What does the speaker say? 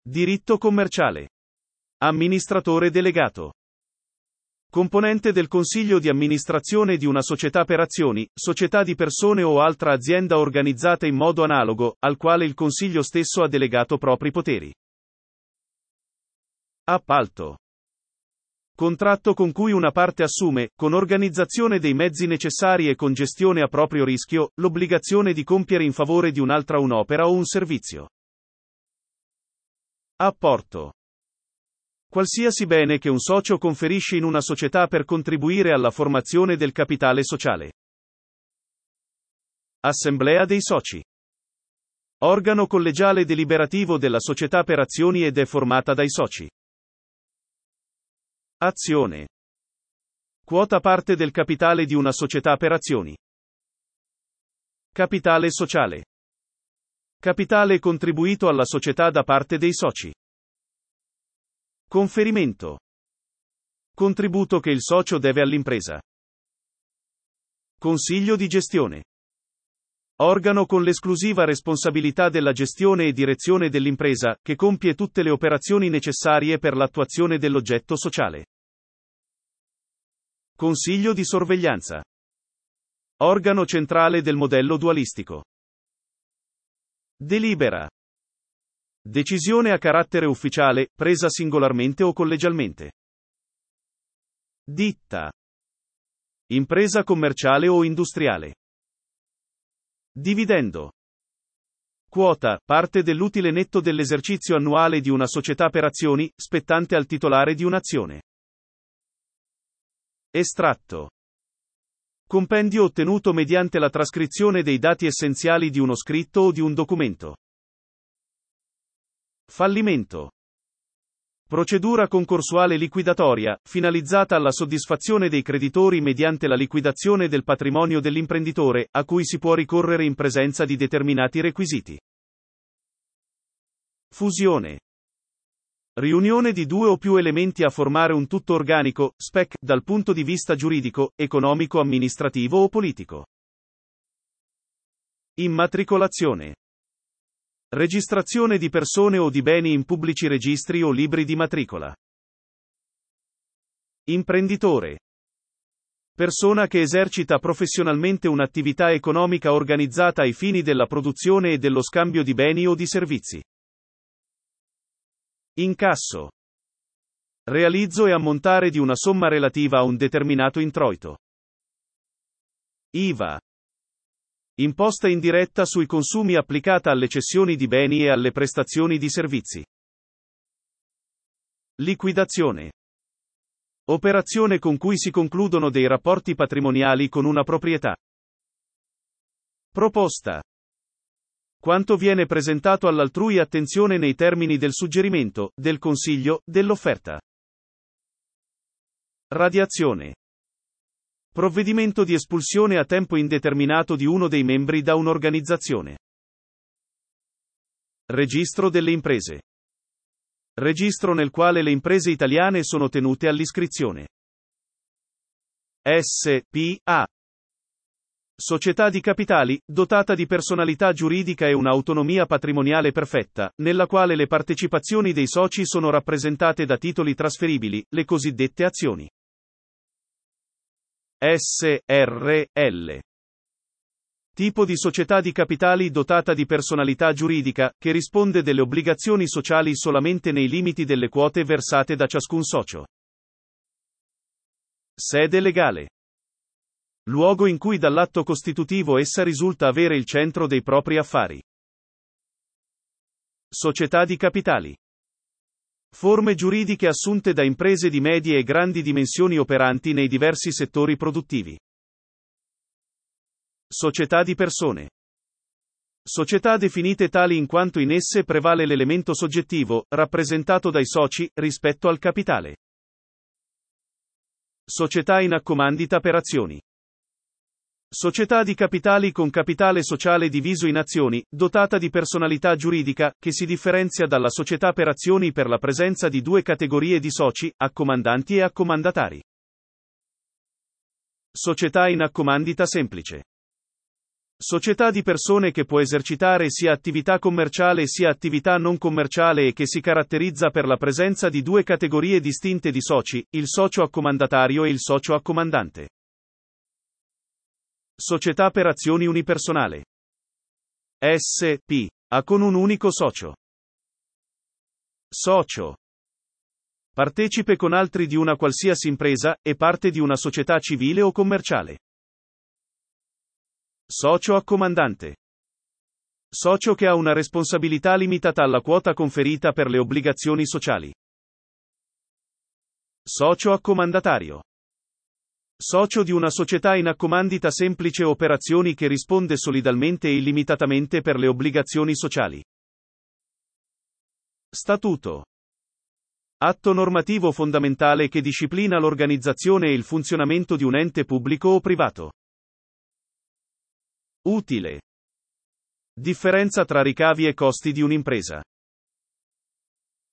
Diritto commerciale. Amministratore delegato. Componente del consiglio di amministrazione di una società per azioni, società di persone o altra azienda organizzata in modo analogo, al quale il consiglio stesso ha delegato propri poteri. Appalto. Contratto con cui una parte assume, con organizzazione dei mezzi necessari e con gestione a proprio rischio, l'obbligazione di compiere in favore di un'altra un'opera o un servizio. Apporto. Qualsiasi bene che un socio conferisce in una società per contribuire alla formazione del capitale sociale. Assemblea dei soci. Organo collegiale deliberativo della società per azioni ed è formata dai soci. Azione. Quota parte del capitale di una società per azioni. Capitale sociale. Capitale contribuito alla società da parte dei soci. Conferimento. Contributo che il socio deve all'impresa. Consiglio di gestione. Organo con l'esclusiva responsabilità della gestione e direzione dell'impresa, che compie tutte le operazioni necessarie per l'attuazione dell'oggetto sociale. Consiglio di sorveglianza. Organo centrale del modello dualistico. Delibera. Decisione a carattere ufficiale, presa singolarmente o collegialmente. Ditta. Impresa commerciale o industriale. Dividendo. Quota, parte dell'utile netto dell'esercizio annuale di una società per azioni, spettante al titolare di un'azione. Estratto. Compendio ottenuto mediante la trascrizione dei dati essenziali di uno scritto o di un documento. Fallimento. Procedura concorsuale liquidatoria, finalizzata alla soddisfazione dei creditori mediante la liquidazione del patrimonio dell'imprenditore, a cui si può ricorrere in presenza di determinati requisiti. Fusione. Riunione di due o più elementi a formare un tutto organico, SPEC, dal punto di vista giuridico, economico, amministrativo o politico. Immatricolazione. Registrazione di persone o di beni in pubblici registri o libri di matricola. Imprenditore. Persona che esercita professionalmente un'attività economica organizzata ai fini della produzione e dello scambio di beni o di servizi. Incasso. Realizzo e ammontare di una somma relativa a un determinato introito. IVA. Imposta indiretta sui consumi applicata alle cessioni di beni e alle prestazioni di servizi. Liquidazione. Operazione con cui si concludono dei rapporti patrimoniali con una proprietà. Proposta. Quanto viene presentato all'altrui attenzione nei termini del suggerimento, del consiglio, dell'offerta. Radiazione. Provvedimento di espulsione a tempo indeterminato di uno dei membri da un'organizzazione. Registro delle imprese. Registro nel quale le imprese italiane sono tenute all'iscrizione. S.p.A. Società di capitali, dotata di personalità giuridica e un'autonomia patrimoniale perfetta, nella quale le partecipazioni dei soci sono rappresentate da titoli trasferibili, le cosiddette azioni. S.r.l. Tipo di società di capitali dotata di personalità giuridica, che risponde delle obbligazioni sociali solamente nei limiti delle quote versate da ciascun socio. Sede legale. Luogo in cui dall'atto costitutivo essa risulta avere il centro dei propri affari. Società di capitali. Forme giuridiche assunte da imprese di medie e grandi dimensioni operanti nei diversi settori produttivi. Società di persone. Società definite tali in quanto in esse prevale l'elemento soggettivo, rappresentato dai soci, rispetto al capitale. Società in accomandita per azioni. Società di capitali con capitale sociale diviso in azioni, dotata di personalità giuridica, che si differenzia dalla società per azioni per la presenza di due categorie di soci, accomandanti e accomandatari. Società in accomandita semplice. Società di persone che può esercitare sia attività commerciale sia attività non commerciale e che si caratterizza per la presenza di due categorie distinte di soci, il socio accomandatario e il socio accomandante. Società per azioni unipersonale. SP. Con un unico socio. Socio. Partecipe con altri di una qualsiasi impresa, e parte di una società civile o commerciale. Socio accomandante. Socio che ha una responsabilità limitata alla quota conferita per le obbligazioni sociali. Socio accomandatario. Socio di una società in accomandita semplice operazioni che risponde solidalmente e illimitatamente per le obbligazioni sociali. Statuto. Atto normativo fondamentale che disciplina l'organizzazione e il funzionamento di un ente pubblico o privato. Utile. Differenza tra ricavi e costi di un'impresa.